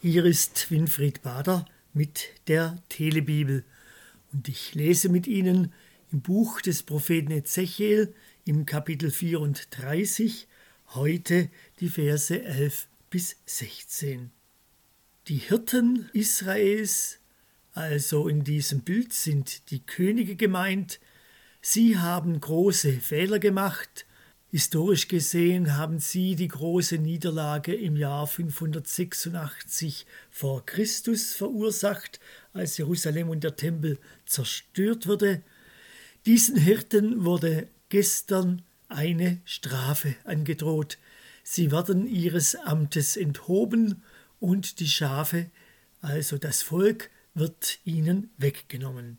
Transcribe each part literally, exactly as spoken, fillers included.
Hier ist Winfried Bader mit der Telebibel und ich lese mit Ihnen im Buch des Propheten Ezechiel im Kapitel vierunddreißig heute die Verse elf bis sechzehn. Die Hirten Israels, also in diesem Bild sind die Könige gemeint, sie haben große Fehler gemacht. Historisch gesehen haben sie die große Niederlage im Jahr fünfhundertsechsundachtzig vor Christus verursacht, als Jerusalem und der Tempel zerstört wurde. Diesen Hirten wurde gestern eine Strafe angedroht. Sie werden ihres Amtes enthoben und die Schafe, also das Volk, wird ihnen weggenommen.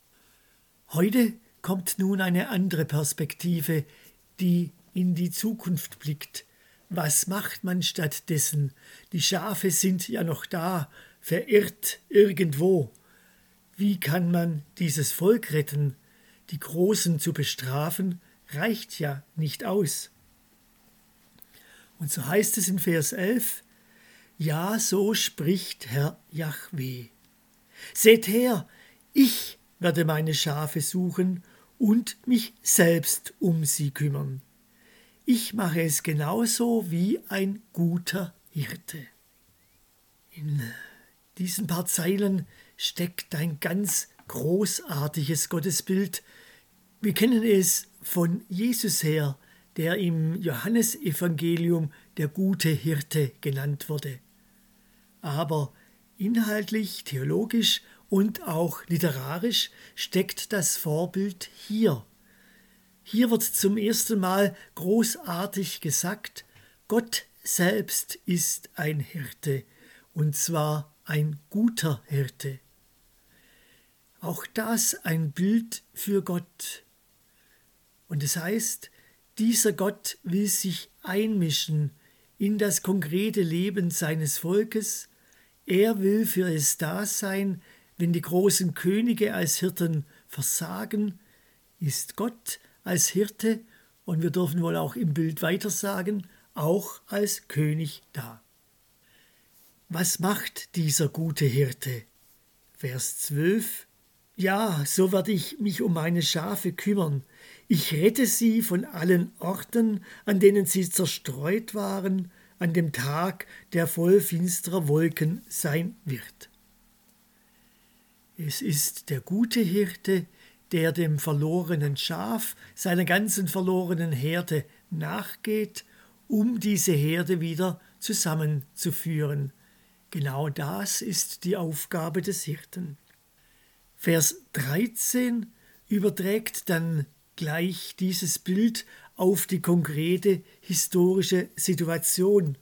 Heute kommt nun eine andere Perspektive, die in die Zukunft blickt. Was macht man stattdessen? Die Schafe sind ja noch da, verirrt irgendwo. Wie kann man dieses Volk retten? Die Großen zu bestrafen, reicht ja nicht aus. Und so heißt es in Vers elf, ja, so spricht Herr Jahwe. Seht her, ich werde meine Schafe suchen und mich selbst um sie kümmern. Ich mache es genauso wie ein guter Hirte. In diesen paar Zeilen steckt ein ganz großartiges Gottesbild. Wir kennen es von Jesus her, der im Johannesevangelium der gute Hirte genannt wurde. Aber inhaltlich, theologisch und auch literarisch steckt das Vorbild hier. Hier wird zum ersten Mal großartig gesagt, Gott selbst ist ein Hirte, und zwar ein guter Hirte. Auch das ein Bild für Gott. Und es heißt, dieser Gott will sich einmischen in das konkrete Leben seines Volkes. Er will für es da sein, wenn die großen Könige als Hirten versagen, ist Gott als Hirte, und wir dürfen wohl auch im Bild weiter sagen, auch als König da. Was macht dieser gute Hirte? Vers zwölf. Ja, so werde ich mich um meine Schafe kümmern. Ich rette sie von allen Orten, an denen sie zerstreut waren, an dem Tag, der voll finsterer Wolken sein wird. Es ist der gute Hirte, der dem verlorenen Schaf, seiner ganzen verlorenen Herde nachgeht, um diese Herde wieder zusammenzuführen. Genau das ist die Aufgabe des Hirten. Vers dreizehn überträgt dann gleich dieses Bild auf die konkrete historische Situation.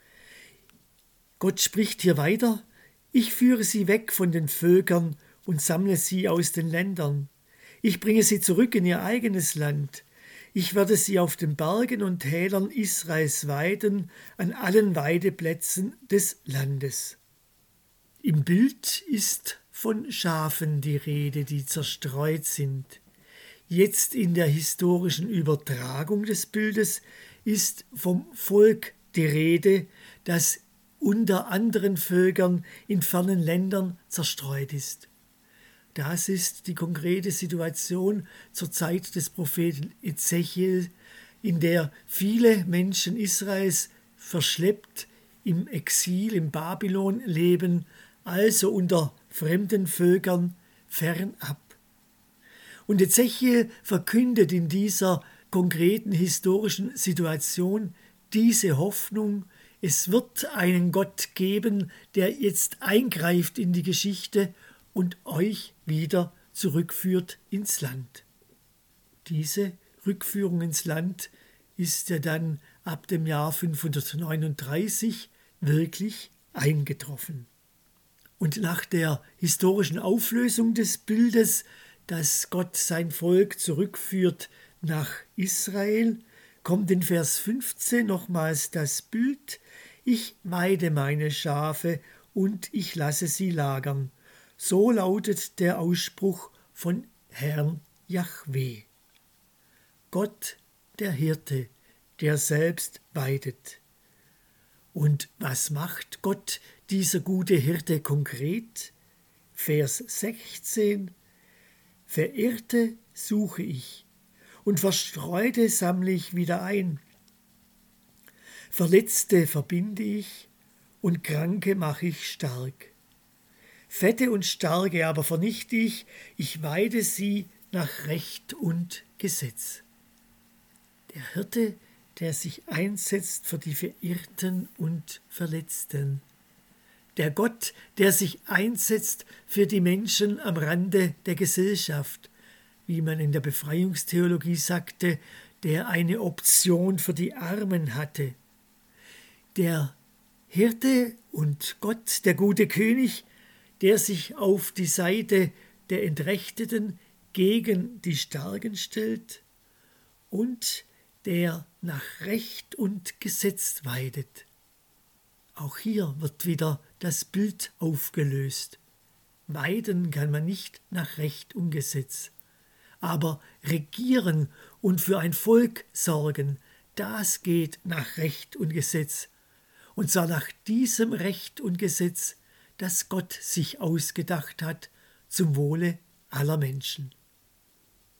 Gott spricht hier weiter, ich führe sie weg von den Völkern und sammle sie aus den Ländern. Ich bringe sie zurück in ihr eigenes Land. Ich werde sie auf den Bergen und Tälern Israels weiden, an allen Weideplätzen des Landes. Im Bild ist von Schafen die Rede, die zerstreut sind. Jetzt in der historischen Übertragung des Bildes ist vom Volk die Rede, das unter anderen Völkern in fernen Ländern zerstreut ist. Das ist die konkrete Situation zur Zeit des Propheten Ezechiel, in der viele Menschen Israels verschleppt im Exil, im Babylon leben, also unter fremden Völkern fernab. Und Ezechiel verkündet in dieser konkreten historischen Situation diese Hoffnung, es wird einen Gott geben, der jetzt eingreift in die Geschichte und euch wieder zurückführt ins Land. Diese Rückführung ins Land ist ja dann ab dem Jahr fünfhundertneununddreißig wirklich eingetroffen. Und nach der historischen Auflösung des Bildes, dass Gott sein Volk zurückführt nach Israel, kommt in Vers fünfzehn nochmals das Bild, ich weide meine Schafe und ich lasse sie lagern. So lautet der Ausspruch von Herrn Jahwe. Gott, der Hirte, der selbst weidet. Und was macht Gott, dieser gute Hirte konkret? Vers sechzehn: Verirrte suche ich und Verstreute sammle ich wieder ein. Verletzte verbinde ich und Kranke mache ich stark. Fette und Starke aber vernichte ich, ich weide sie nach Recht und Gesetz. Der Hirte, der sich einsetzt für die Verirrten und Verletzten. Der Gott, der sich einsetzt für die Menschen am Rande der Gesellschaft, wie man in der Befreiungstheologie sagte, der eine Option für die Armen hatte. Der Hirte und Gott, der gute König, der sich auf die Seite der Entrechteten gegen die Starken stellt und der nach Recht und Gesetz weidet. Auch hier wird wieder das Bild aufgelöst. Weiden kann man nicht nach Recht und Gesetz, aber regieren und für ein Volk sorgen, das geht nach Recht und Gesetz. Und zwar nach diesem Recht und Gesetz, das Gott sich ausgedacht hat, zum Wohle aller Menschen.